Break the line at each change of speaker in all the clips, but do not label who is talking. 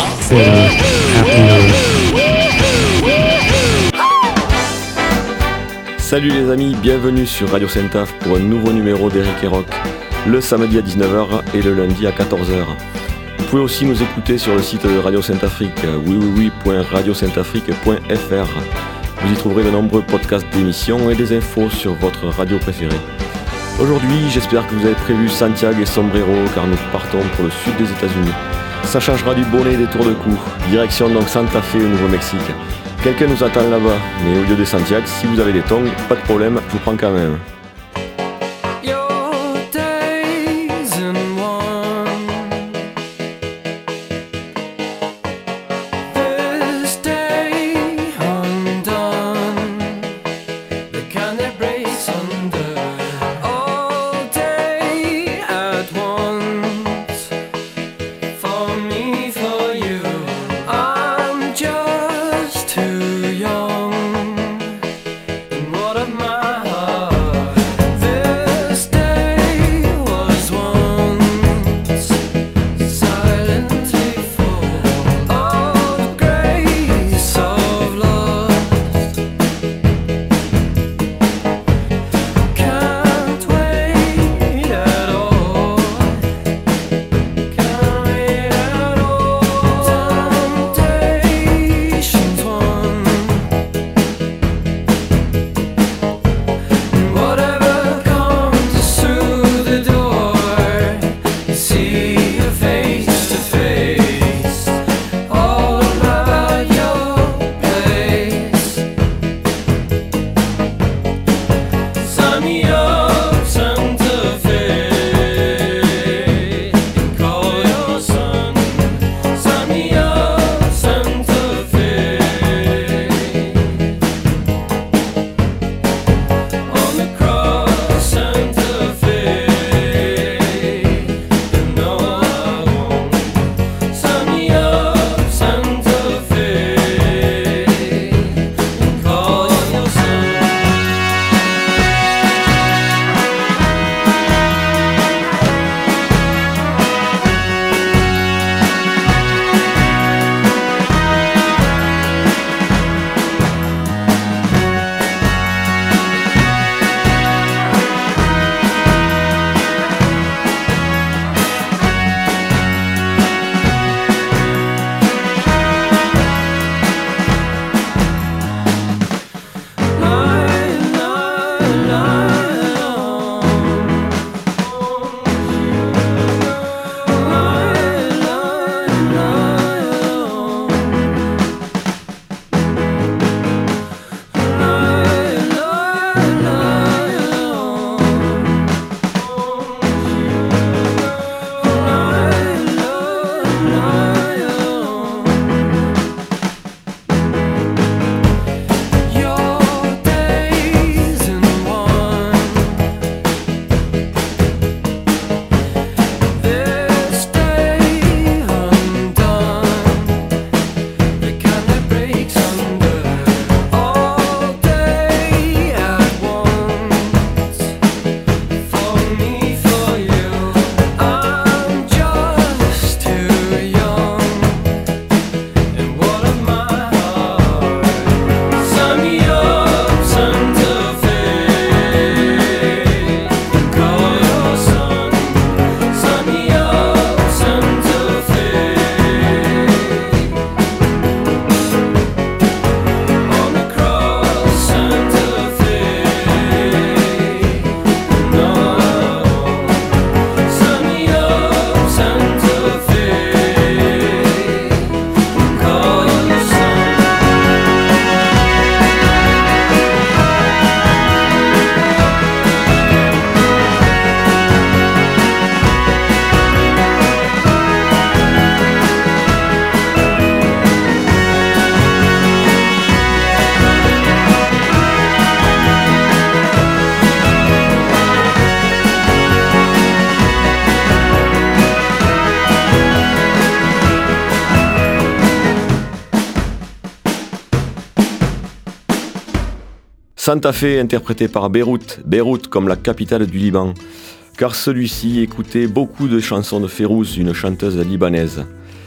Salut les amis, bienvenue sur Radio Saint-Af pour un nouveau numéro d'Eric et Rock, le samedi à 19h et le lundi à 14h. Vous pouvez aussi nous écouter sur le site de Radio Saint-Afrique, www.radiosaintafrique.fr. Vous y trouverez de nombreux podcasts d'émissions et des infos sur votre radio préférée. Aujourd'hui, j'espère que vous avez prévu Santiago et Sombrero car nous partons pour le sud des États-Unis. Ça changera du bonnet et des tours de cou. Direction donc Santa Fe au Nouveau-Mexique. Quelqu'un nous attend là-bas, mais au lieu de Santiago, si vous avez des tongs, pas de problème, je vous prends quand même. Santa Fe interprété par Beyrouth comme la capitale du Liban, car celui-ci écoutait beaucoup de chansons de Férouz, une chanteuse libanaise.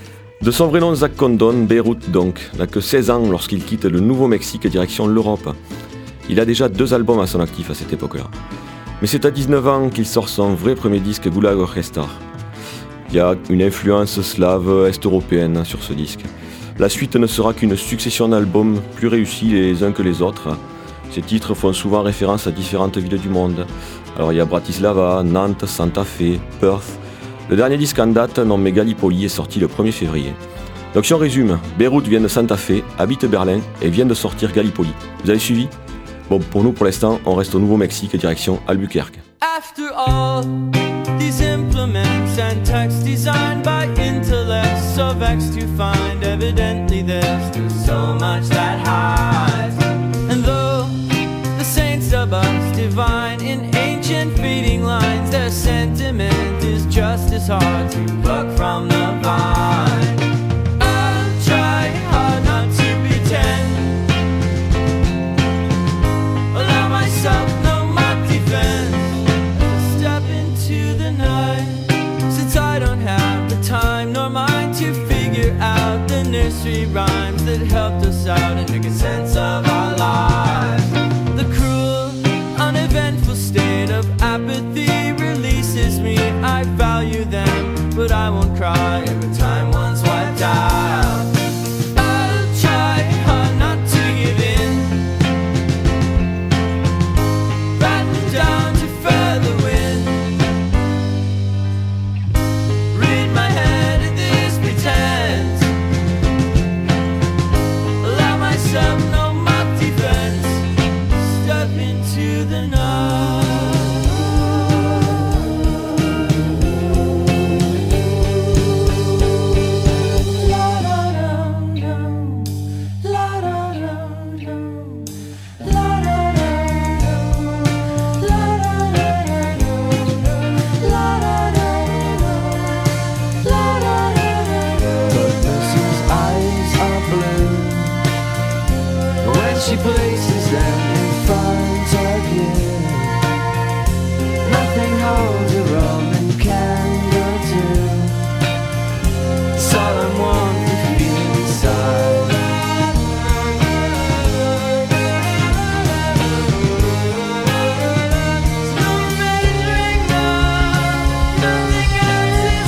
De son vrai nom Zach Condon, Beirut donc, n'a que 16 ans lorsqu'il quitte le Nouveau-Mexique direction l'Europe. Il a déjà 2 albums à son actif à cette époque-là. Mais c'est à 19 ans qu'il sort son vrai premier disque Gulag Orchestra. Il y a une influence slave est-européenne sur ce disque. La suite ne sera qu'une succession d'albums plus réussis les uns que les autres. Ces titres font souvent référence à différentes villes du monde. Alors il y a Bratislava, Nantes, Santa Fe, Perth. Le dernier disque en date, nommé Gallipoli, est sorti le 1er février. Donc si on résume, Beirut vient de Santa Fe, habite Berlin et vient de sortir Gallipoli. Vous avez suivi ? Bon, pour nous, pour l'instant, on reste au Nouveau-Mexique, direction Albuquerque.
After all, these implements and text designed by intellects so vexed to find evidently there's still so much that hides. And though the saints of us divine in ancient fading lines, their sentiment is just as hard to pluck from the vine. I'll try hard not to pretend, allow myself no mock defense, step into the night, since I don't have the time nor mind to figure out the nursery rhymes that helped us out and make a sense of our lives. The cruel, uneventful state of apathy releases me. I value them, but I won't cry every time one's wiped out. I'll try hard not to give in, batten down to feather wind, read my head in this pretense, allow myself no mock defense, step into the night. She places them in front of you. Nothing holds a Roman candle to. Solemn warmth to feel inside. There's no measuring up, nothing else is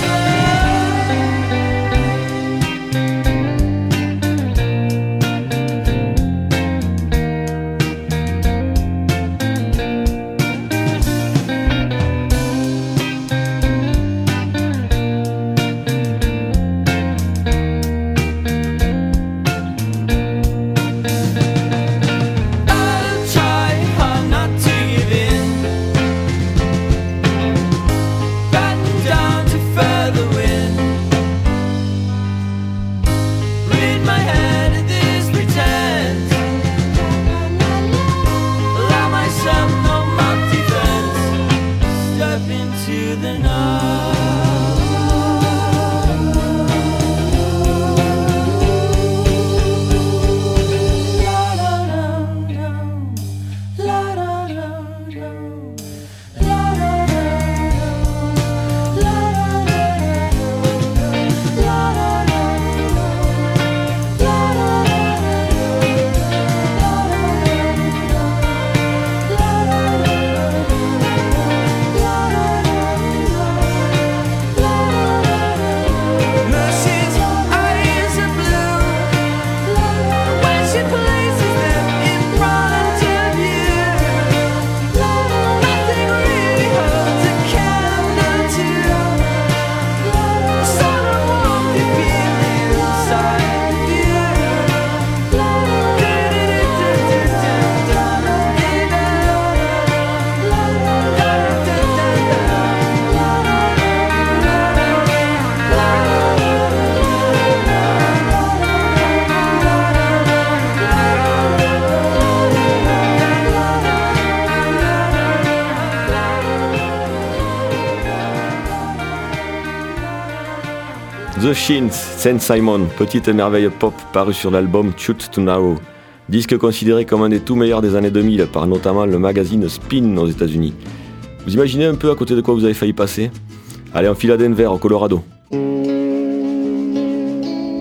The Shins, Saint Simon, petite merveille pop parue sur l'album Shoot to Narrow. Disque considéré comme un des tout meilleurs des années 2000 par notamment le magazine Spin aux États-Unis. Vous imaginez un peu à côté de quoi vous avez failli passer ? Allez, on file à Denver, au Colorado.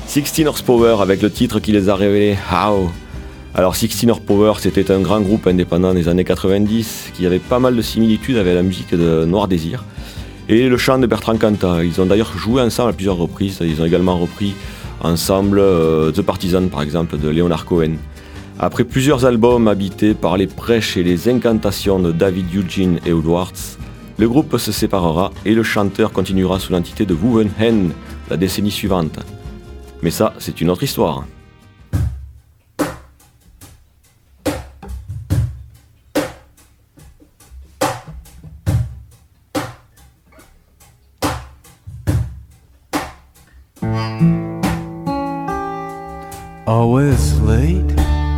16 Horsepower avec le titre qui les a révélés, How. Alors 16 Horsepower, c'était un grand groupe indépendant des années 90 qui avait pas mal de similitudes avec la musique de Noir Désir et le chant de Bertrand Cantat. Ils ont d'ailleurs joué ensemble à plusieurs reprises. Ils ont également repris ensemble The Partisan par exemple de Leonard Cohen. Après plusieurs albums habités par les prêches et les incantations de David Eugene et Edwards, le groupe se séparera et le chanteur continuera sous l'entité de Woven Hen la décennie suivante. Mais ça, c'est une autre histoire.
Always late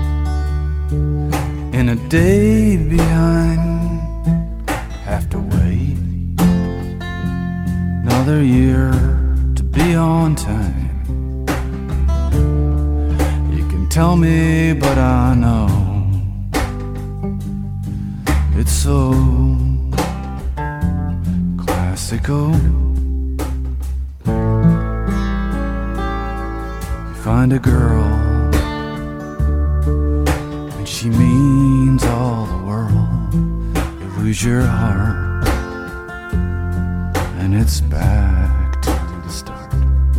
in a day behind, have to wait another year to be on time. You can tell me, but I know it's so classical. Find a girl, and she means all the world. You lose your heart, and it's back to the start.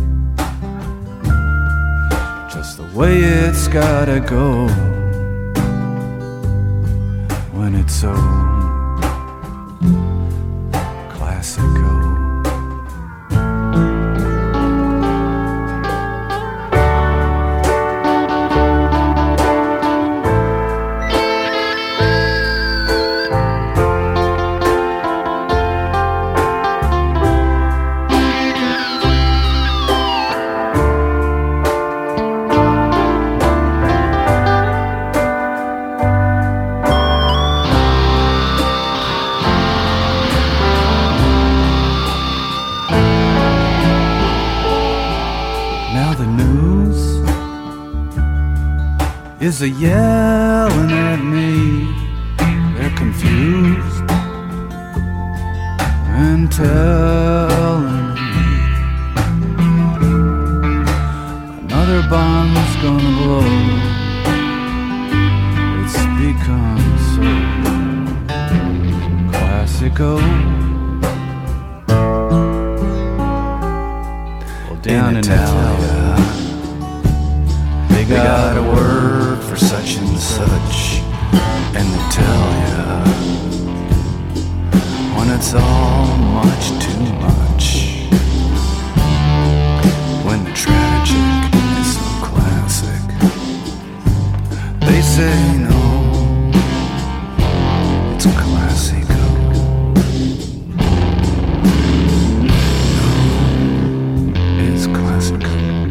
Just the way it's gotta go when it's so classical. Is a yelling at me, they're confused and telling me another bomb's gonna blow. It's become so classical. Well, down in Italia, they got a word for such and such, and they tell ya when it's all much too much, when the tragic is so classic, they say no, it's classical. No, it's classical.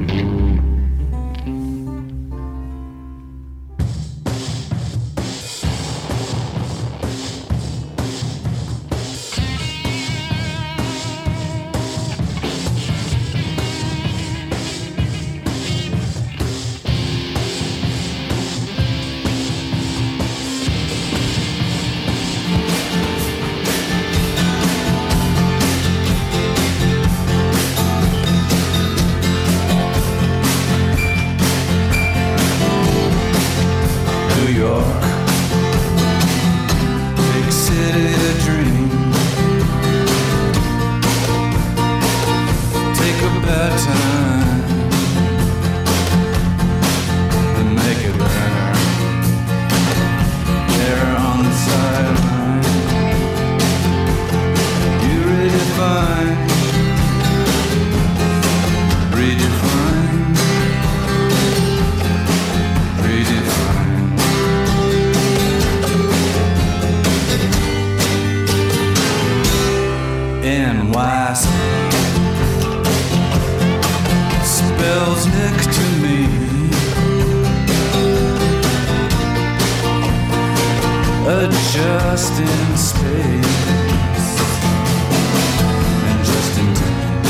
Just in space and just in time,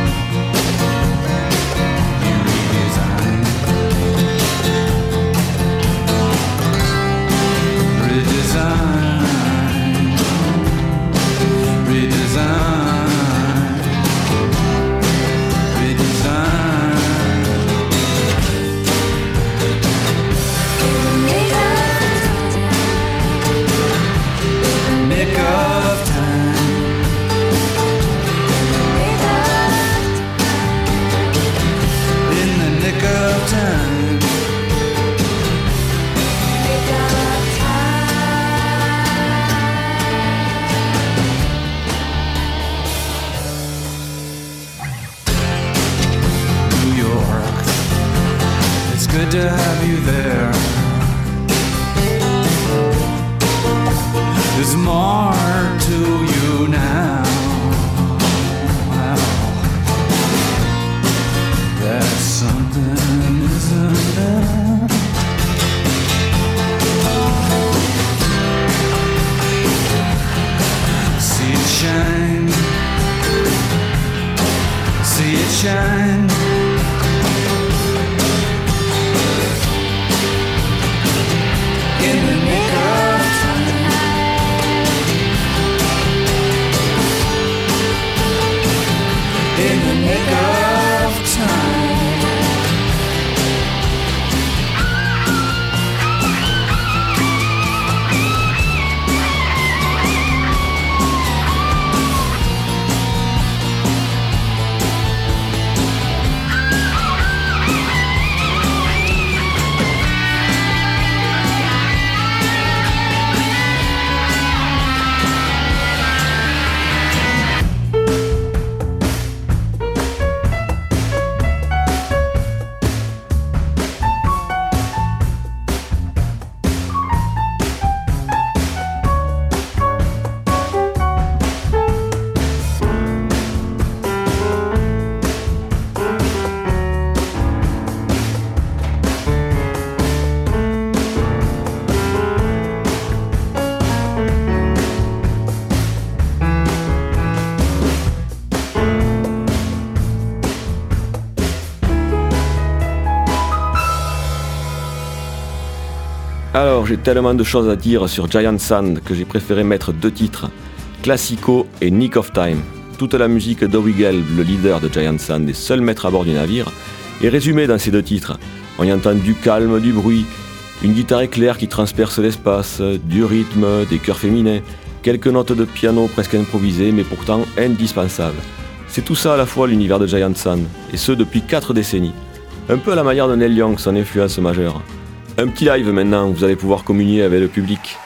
you redesign, redesign, redesign, redesign. good to have you there. There's more to you now. That something isn't there. See it shine. See it shine. In the nick of time. In the nick of time.
Alors, j'ai tellement de choses à dire sur Giant Sand que j'ai préféré mettre 2 titres, Classico et Nick of Time. Toute la musique d'Howie Gelb, le leader de Giant Sand et seul maître à bord du navire, est résumée dans ces 2 titres. On y entend du calme, du bruit, une guitare éclair qui transperce l'espace, du rythme, des chœurs féminins, quelques notes de piano presque improvisées mais pourtant indispensables. C'est tout ça à la fois l'univers de Giant Sand, et ce depuis 4 décennies. Un peu à la manière de Neil Young, son influence majeure. Un petit live maintenant, vous allez pouvoir communier avec le public.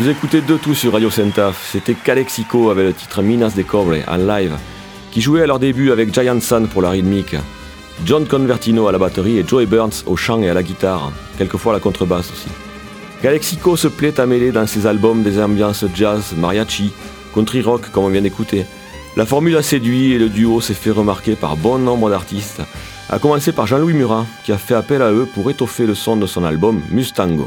Vous écoutez de tout sur Radio Centaf, c'était Calexico avec le titre Minas de Cobre en live, qui jouait à leur début avec Giant Sun pour la rythmique, John Convertino à la batterie et Joey Burns au chant et à la guitare, quelquefois à la contrebasse aussi. Calexico se plaît à mêler dans ses albums des ambiances jazz, mariachi, country rock comme on vient d'écouter. La formule a séduit et le duo s'est fait remarquer par bon nombre d'artistes, à commencer par Jean-Louis Murat, qui a fait appel à eux pour étoffer le son de son album Mustango.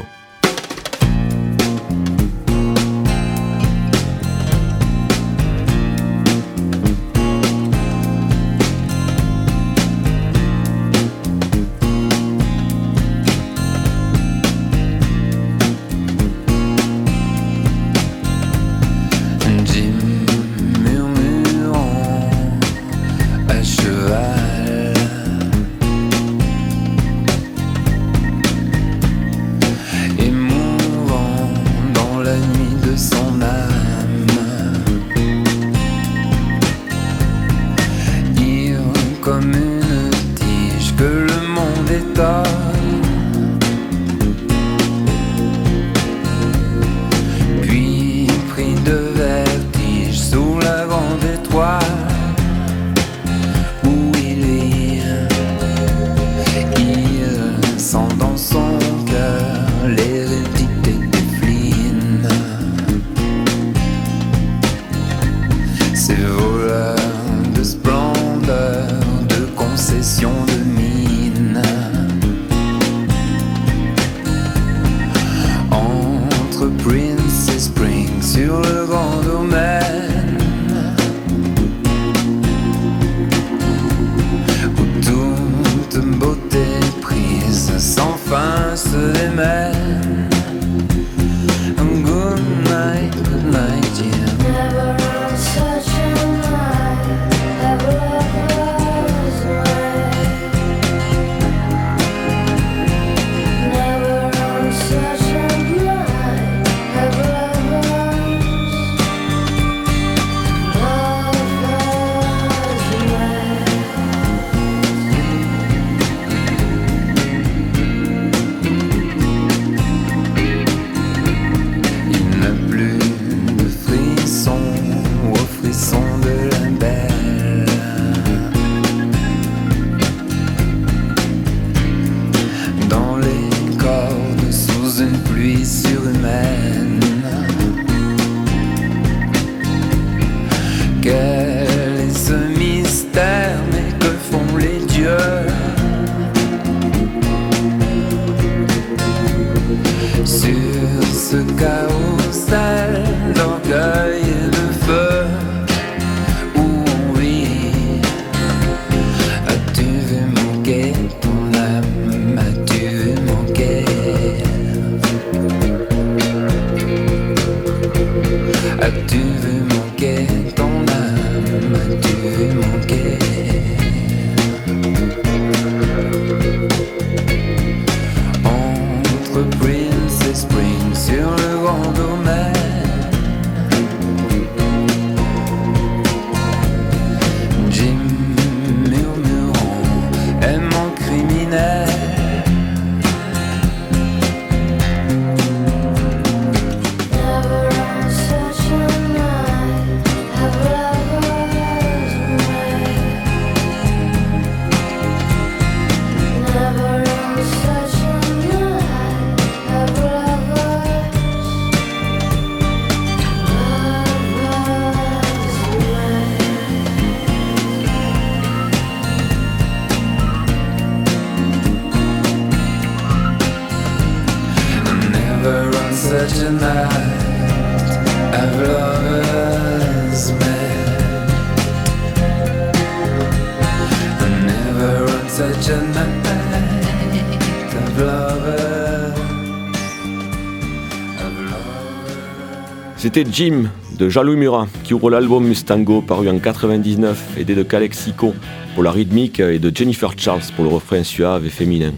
C'était Jim de Jean-Louis Murat qui ouvre l'album Mustango paru en 99, aidé de Calexico pour la rythmique et de Jennifer Charles pour le refrain suave et féminin.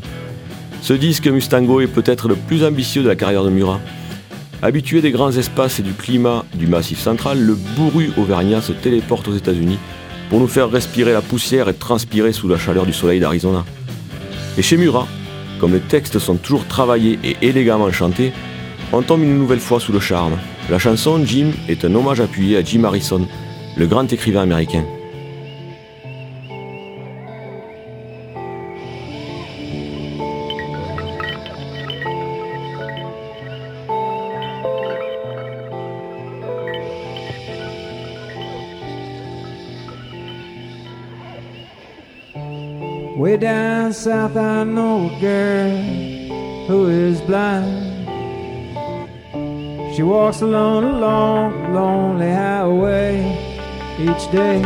Ce disque Mustango est peut-être le plus ambitieux de la carrière de Murat. Habitué des grands espaces et du climat du Massif central, le bourru auvergnat se téléporte aux États-Unis pour nous faire respirer la poussière et transpirer sous la chaleur du soleil d'Arizona. Et chez Murat, comme les textes sont toujours travaillés et élégamment chantés, on tombe une nouvelle fois sous le charme. La chanson Jim est un hommage appuyé à Jim Harrison, le grand écrivain américain.
Way down south I know a girl who is blind. She walks alone along a lonely highway each day.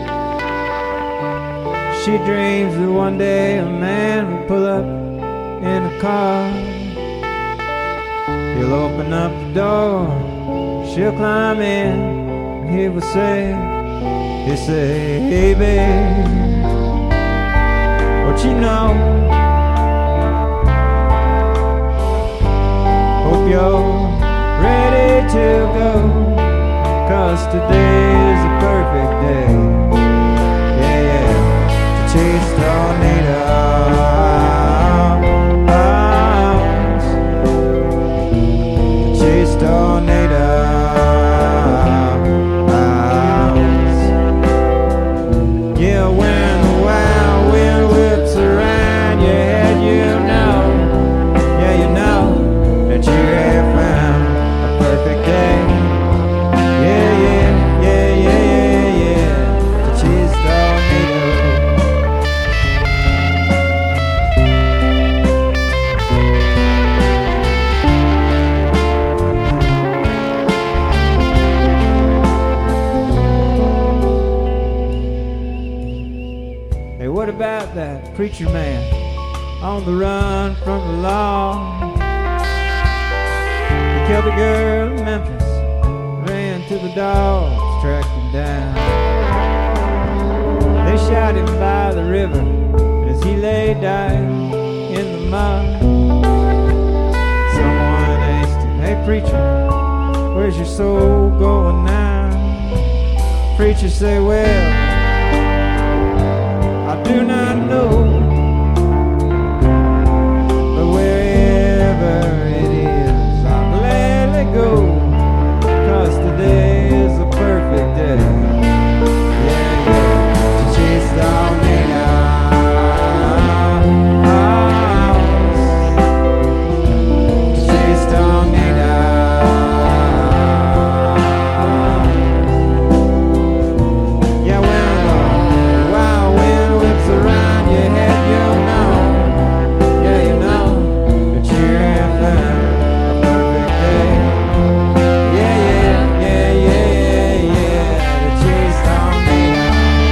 She dreams that one day a man will pull up in a car. He'll open up the door, she'll climb in, and he will say, he'll say, hey babe, what you know? Hope you're ready to go, 'cause today is a perfect day. Yeah, yeah, to chase tornadoes, to chase tornadoes. Yeah, when the wild wind whips around your head, you know, yeah, you know that you have found a perfect day. Yeah, yeah, yeah, yeah, yeah, yeah, to chase tornadoes. Hey, what about that preacher man on the run from the law? He killed a girl in Memphis, ran to the dogs, tracked him down. They shot him by the river as he lay dying in the mud. Someone asked him, hey preacher, where's your soul going now? Preacher say, well, I do not know, but wherever it is, I'll gladly go, 'cause today is a perfect day. Yeah, yeah, to chase tornadoes, to chase tornadoes. Yeah, when the wild wind whips around your head, you know, yeah, you know that you're in a perfect day. Yeah, yeah, yeah, yeah, yeah, yeah, to chase tornadoes.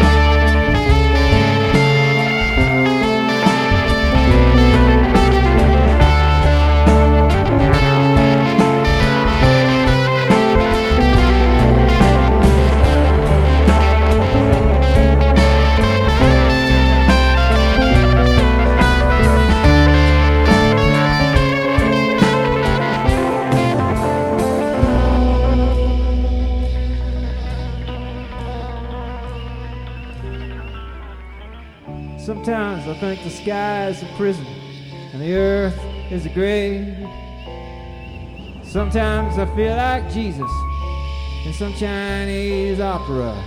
Sometimes I think the sky is a prison and the earth is a grave. Sometimes I feel like Jesus in some Chinese opera.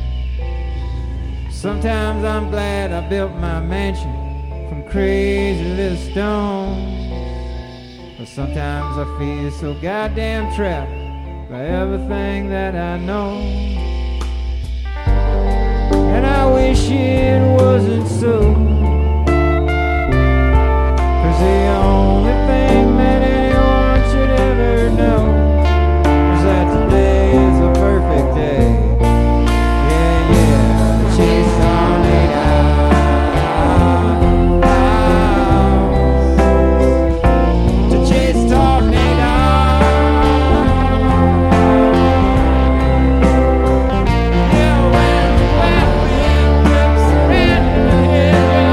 Sometimes I'm glad I built my mansion from crazy little stones. But sometimes I feel so goddamn trapped by everything that I know. And I wish it wasn't so, 'cause the only thing that anyone should ever know is that today is a perfect day. Yeah, yeah, to chase tornadoes, to chase tornadoes. Yeah, when the wild wind whips around your head,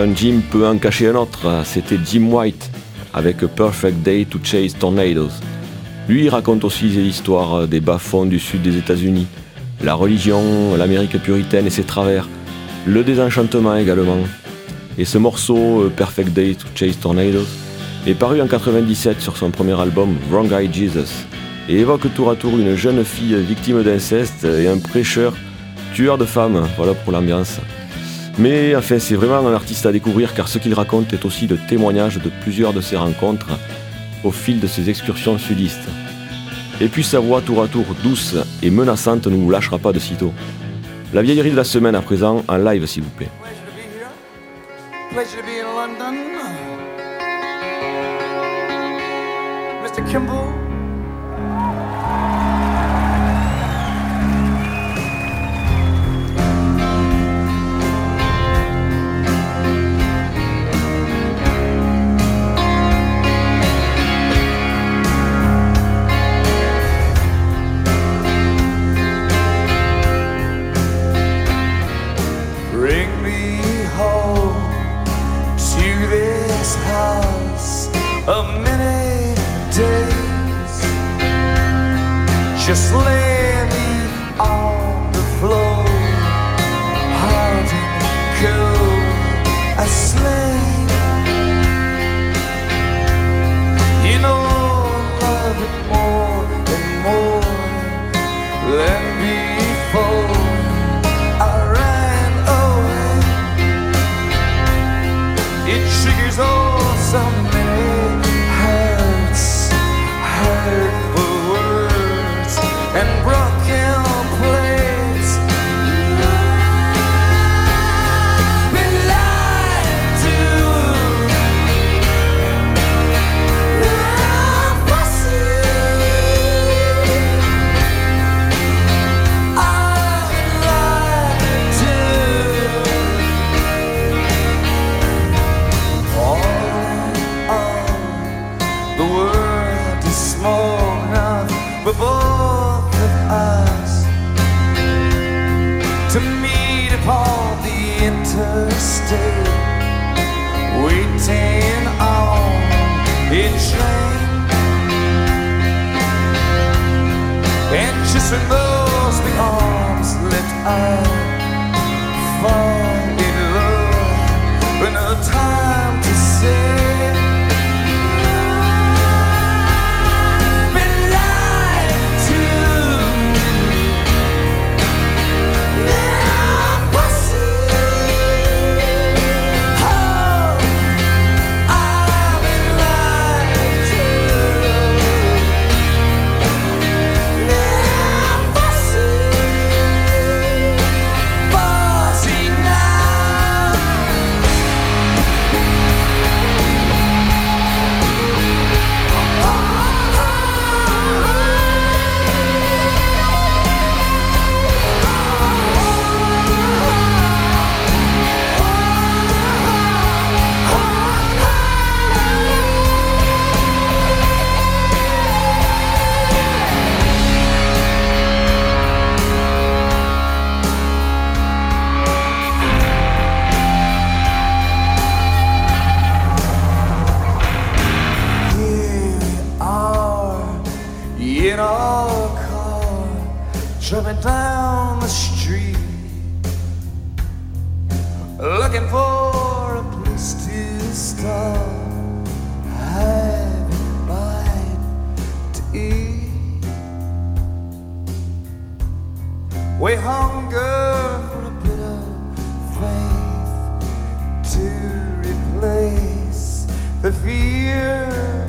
un Jim peut en cacher un autre, c'était Jim White, avec A Perfect Day to Chase Tornadoes. Lui, il raconte aussi l'histoire des bas-fonds du sud des États-Unis, la religion, l'Amérique puritaine et ses travers, le désenchantement également. Et ce morceau, Perfect Day to Chase Tornadoes, est paru en 97 sur son premier album Wrong Eye Jesus, et évoque tour à tour une jeune fille victime d'inceste et un prêcheur tueur de femmes, voilà pour l'ambiance. Mais enfin, c'est vraiment un artiste à découvrir car ce qu'il raconte est aussi le témoignage de plusieurs de ses rencontres au fil de ses excursions sudistes. Et puis sa voix tour à tour douce et menaçante ne nous lâchera pas de sitôt. La vieillerie de la semaine à présent, en live s'il vous plaît.
Pleasure to be in London. Mr. Kimball. Bring me home to this house of many days. Just lay me on the floor, hard and cold, asleep. You know I love it more and more than before. I ran away. It triggers all so many hurts, hurtful words and broken plates. Been lied to. I've been lied to. The world is small enough for both of us to meet upon the interstate, waiting on a train, and just when those big arms lift up, fall in love, but no time to say. In our car, driving down the street, looking for a place to stop, having a bite to eat. We hunger for a bit of faith to replace the fear.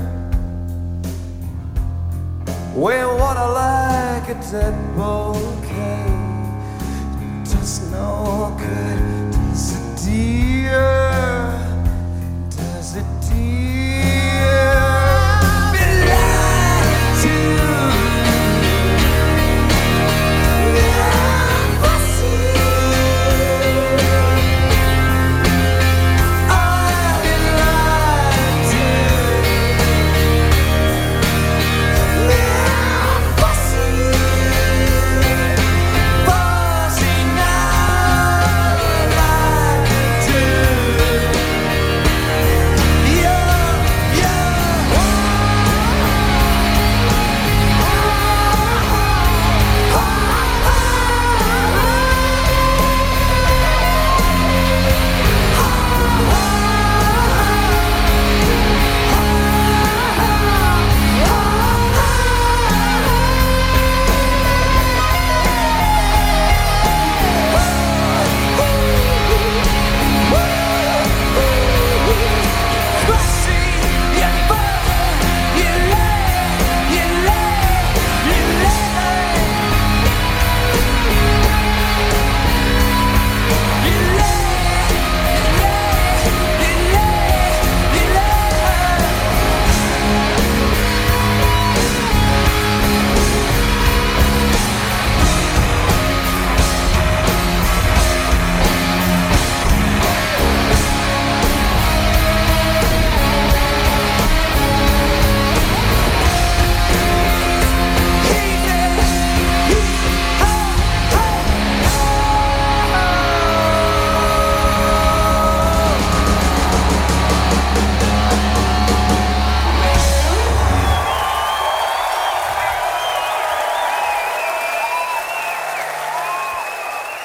We wanna like a dead bouquet, does no good, does it dear, does it dear? Be lied to.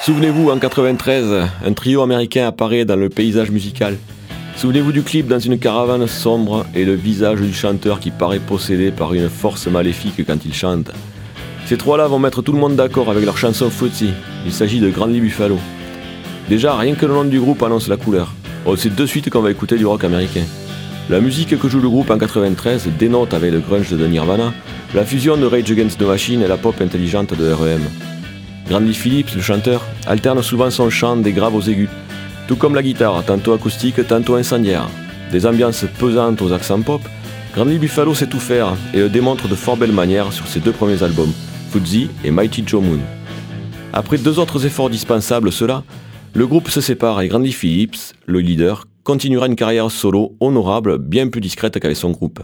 Souvenez-vous, en 93, un trio américain apparaît dans le paysage musical. Souvenez-vous du clip dans une caravane sombre et le visage du chanteur qui paraît possédé par une force maléfique quand il chante. Ces trois-là vont mettre tout le monde d'accord avec leur chanson Footsie. Il s'agit de Grandly Buffalo. Déjà, rien que le nom du groupe annonce la couleur. On sait de suite qu'on va écouter du rock américain. La musique que joue le groupe en 93 dénote avec le grunge de Nirvana, la fusion de Rage Against the Machine et la pop intelligente de R.E.M. Grandly Phillips, le chanteur, alterne souvent son chant des graves aux aigus, tout comme la guitare, tantôt acoustique, tantôt incendiaire. Des ambiances pesantes aux accents pop, Grandly Buffalo sait tout faire et le démontre de fort belle manière sur ses deux premiers albums, Footsie et Mighty Joe Moon. Après deux autres efforts dispensables, ceux-là, le groupe se sépare et Grandly Phillips, le leader, continuera une carrière solo honorable, bien plus discrète qu'avec son groupe.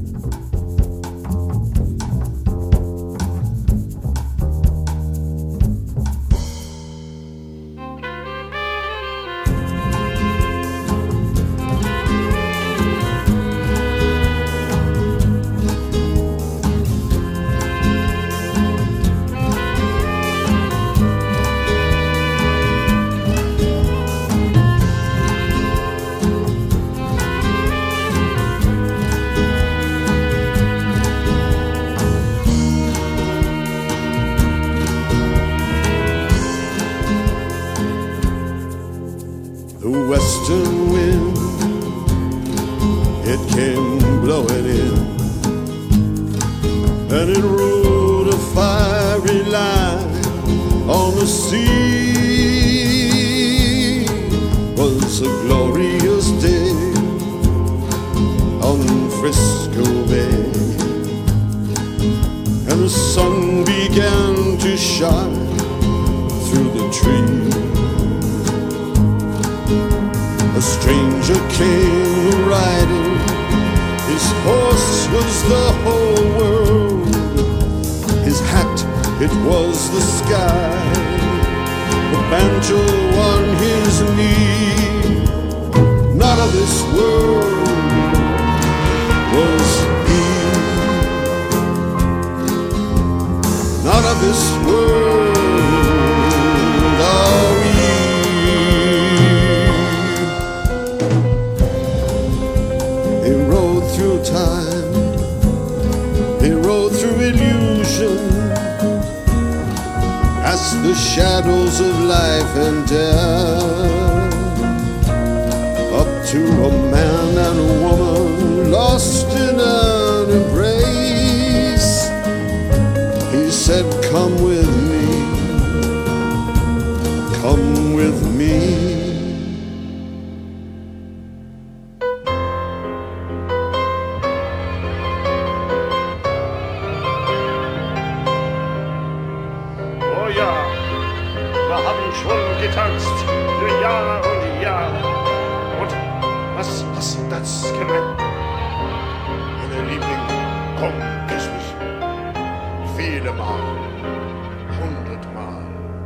western wind, it came blowing in, and it ruled a fiery line on the sea. Was a glorious day on Frisco Bay, and the sun began to shine through the trees. A stranger came riding, his horse was the whole world, his hat, it was the sky, the banjo on his knee. Not of this world was he, not of this world are we. He rode through time, he rode through illusion, past the shadows of life and death, up to a man and a woman lost in an embrace. He said, come with me, come with me.
Getanzt für Jahr und Jahr. Und was hat das gemeint? Meine Liebling, komm, küss mich. Viele Mal, 100 Mal.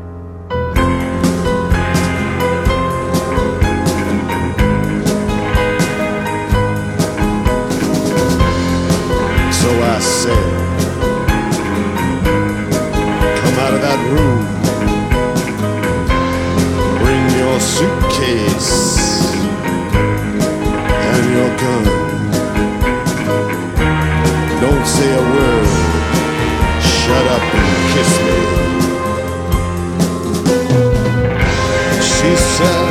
So I said, come out of that room, your suitcase and your gun. Don't say a word, shut up and kiss me. She said,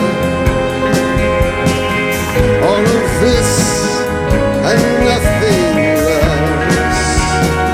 all of this and nothing less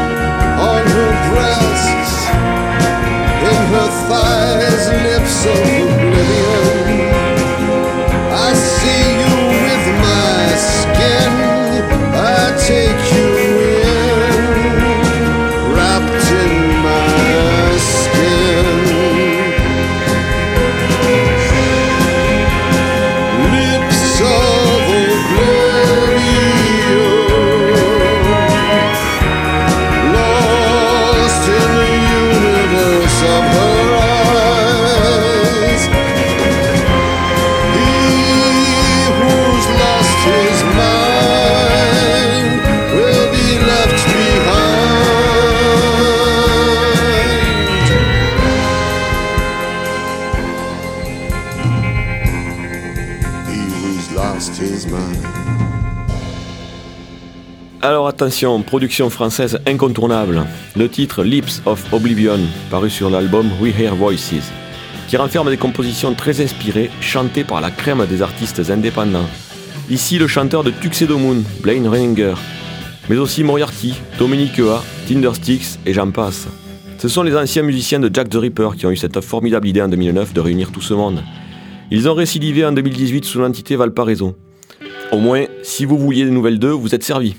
Alors attention, production française incontournable. Le titre Lips of Oblivion, paru sur l'album We Hear Voices, qui renferme des compositions très inspirées, chantées par la crème des artistes indépendants. Ici le chanteur de Tuxedo Moon, Blaine Reininger, mais aussi Moriarty, Dominique Ea, Tindersticks et j'en passe. Ce sont les anciens musiciens de Jack the Ripper qui ont eu cette formidable idée en 2009 de réunir tout ce monde. Ils ont récidivé en 2018 sous l'entité Valparaiso. Au moins, si vous vouliez des nouvelles d'eux, vous êtes servis.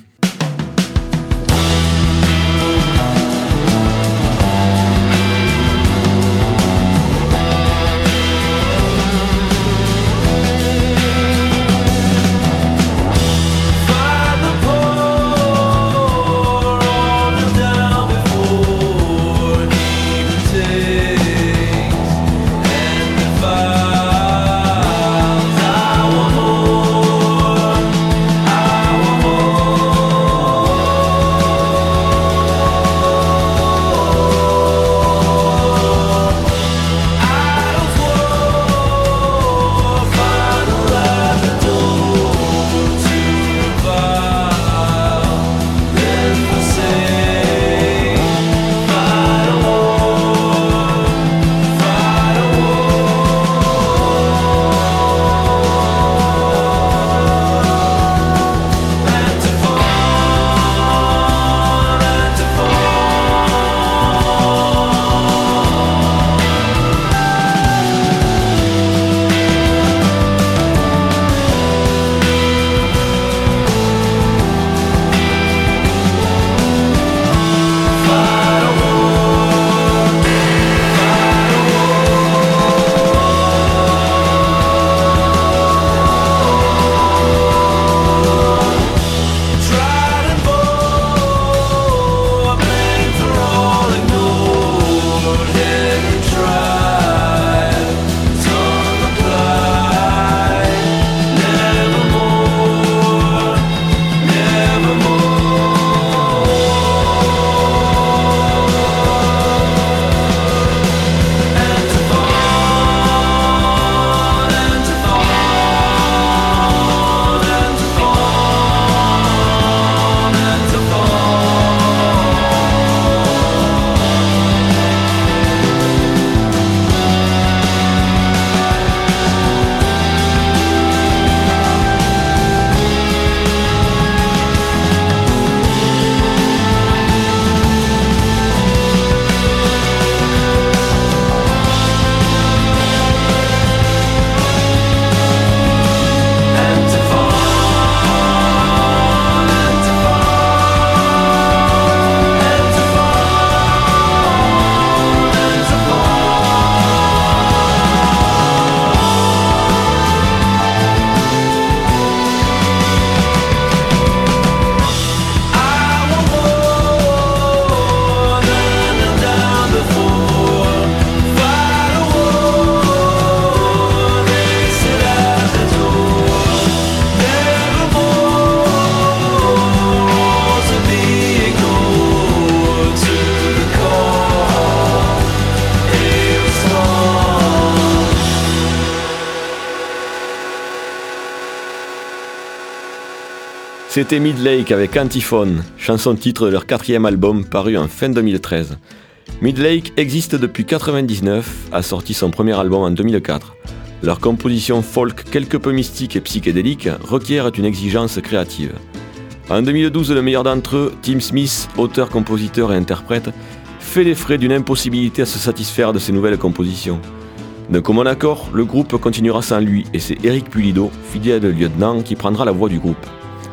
C'était Midlake avec Antiphone, chanson-titre de leur 4e album paru en fin 2013. Midlake existe depuis 1999, a sorti son premier album en 2004. Leur composition folk quelque peu mystique et psychédélique requiert une exigence créative. En 2012, le meilleur d'entre eux, Tim Smith, auteur, compositeur et interprète, fait les frais d'une impossibilité à se satisfaire de ses nouvelles compositions. D'un commun accord, le groupe continuera sans lui et c'est Eric Pulido, fidèle lieutenant, qui prendra la voix du groupe.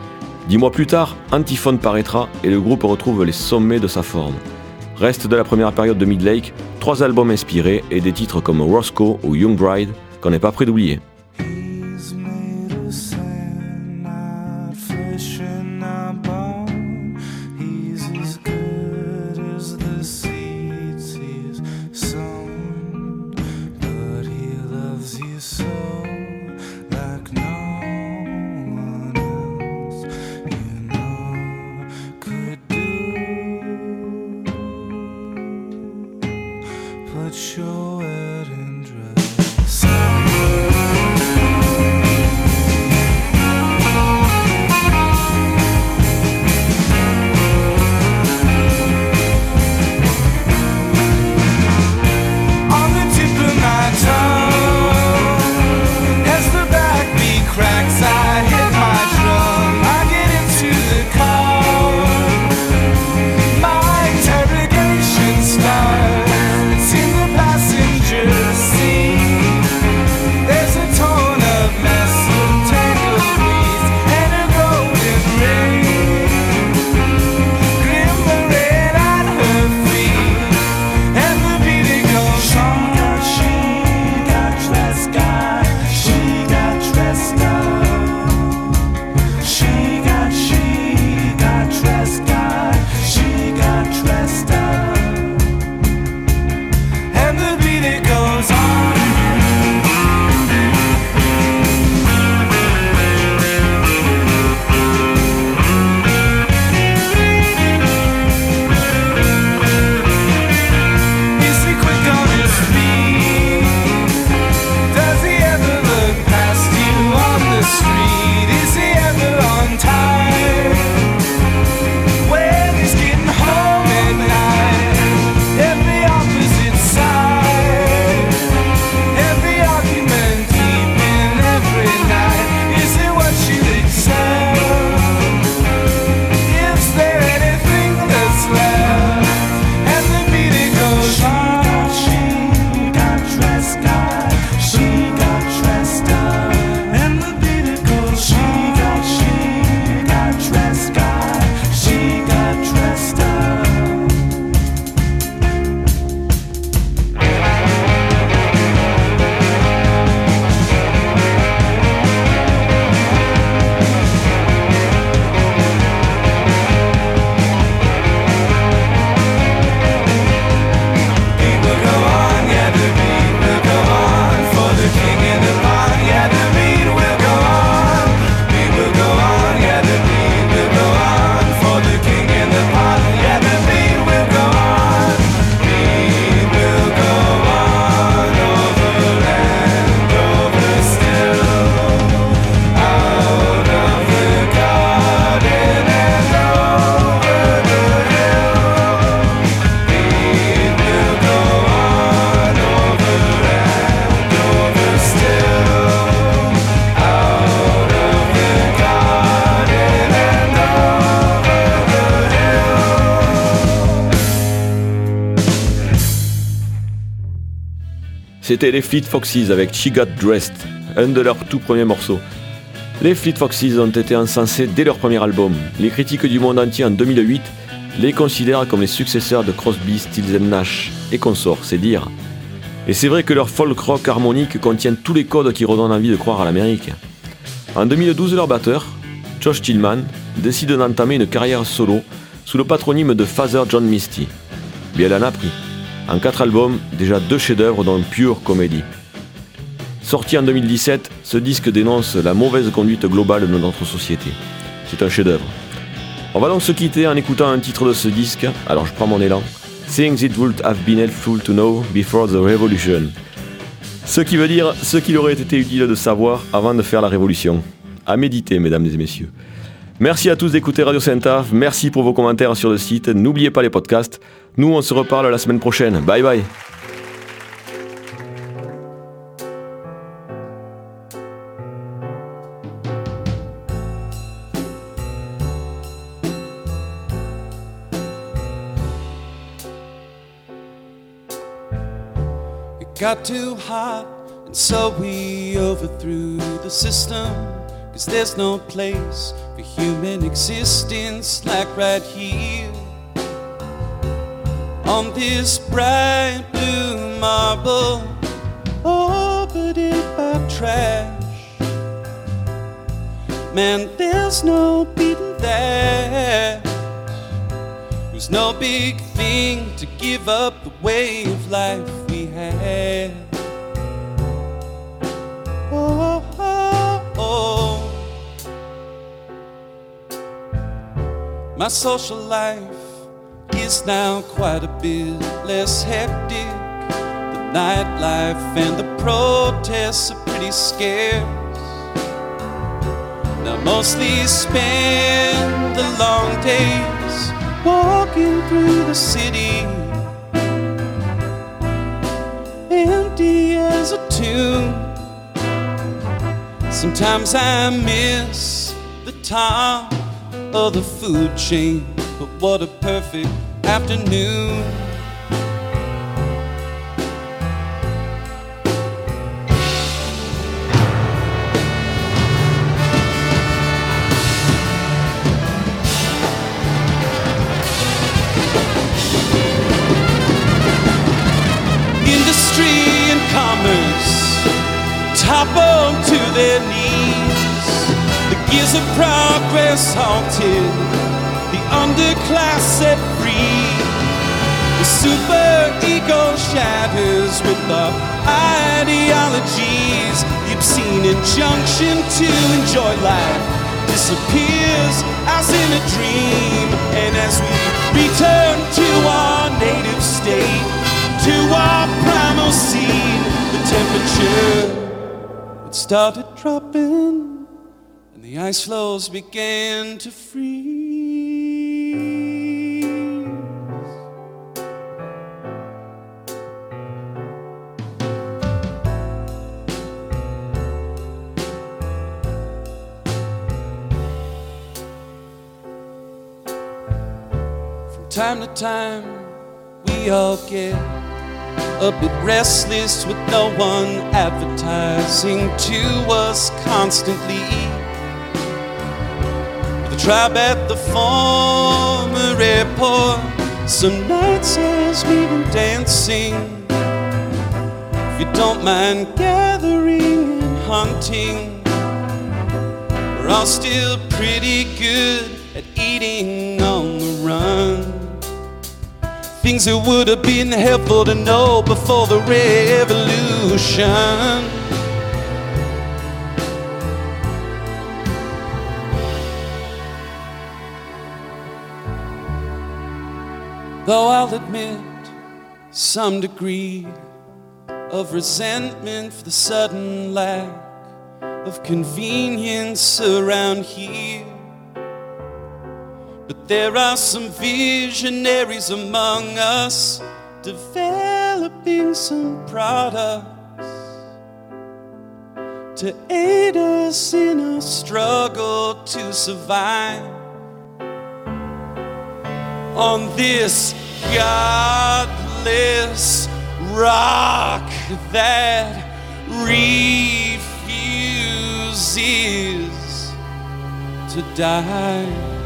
10 mois plus tard, Antiphone paraîtra et le groupe retrouve les sommets de sa forme. Reste de la première période de Midlake, 3 albums inspirés et des titres comme Roscoe ou Young Bride qu'on n'est pas prêt d'oublier. c'était les Fleet Foxes avec She Got Dressed, un de leurs tout premiers morceaux. Les Fleet Foxes ont été encensés dès leur premier album. Les critiques du monde entier en 2008 les considèrent comme les successeurs de Crosby, Stills & Nash et consorts, c'est dire. Et c'est vrai que leur folk rock harmonique contient tous les codes qui redonnent envie de croire à l'Amérique. En 2012, leur batteur, Josh Tillman, décide d'entamer une carrière solo sous le patronyme de Father John Misty. Bien, elle en a pris. En 4 albums, déjà 2 chefs-d'œuvre dans pure comédie. Sorti en 2017, ce disque dénonce la mauvaise conduite globale de notre société. C'est un chef-d'œuvre. On va donc se quitter en écoutant un titre de ce disque, alors je prends mon élan. Things it would have been helpful to know before the revolution. Ce qui veut dire ce qu'il aurait été utile de savoir avant de faire la révolution. À méditer, mesdames et messieurs. Merci à tous d'écouter Radio Saint-Ave, merci pour vos commentaires sur le site, n'oubliez pas les podcasts. Nous, on se reparle la semaine prochaine. Bye bye.
Got too hot, and so we overthrew the system. 'Cause there's no place for human existence like right here on this bright blue marble, orbited by trash. Man, there's no beating that. There's no big thing to give up the way of life we had. Oh, oh, oh. My social life is now quite a bit less hectic. The nightlife and the protests are pretty scarce. Now mostly spend the long days walking through the city, empty as a tomb. Sometimes I miss the top of the food chain, but what a perfect afternoon. Industry and commerce topple to their knees. The gears of progress halted, the underclass set free. The super ego shatters with the ideologies. The obscene injunction to enjoy life disappears as in a dream. And as we return to our native state, to our primal seed, the temperature it started dropping and the ice floes began to freeze. From time to time we all get a bit restless with no one advertising to us constantly. The tribe at the former airport, some nights as we've been dancing. If you don't mind gathering and hunting, we're all still pretty good at eating on the run. Things that would have been helpful to know before the revolution. Though I'll admit some degree of resentment for the sudden lack of convenience around here, but there are some visionaries among us developing some products to aid us in our struggle to survive on this godless
rock that refuses to die.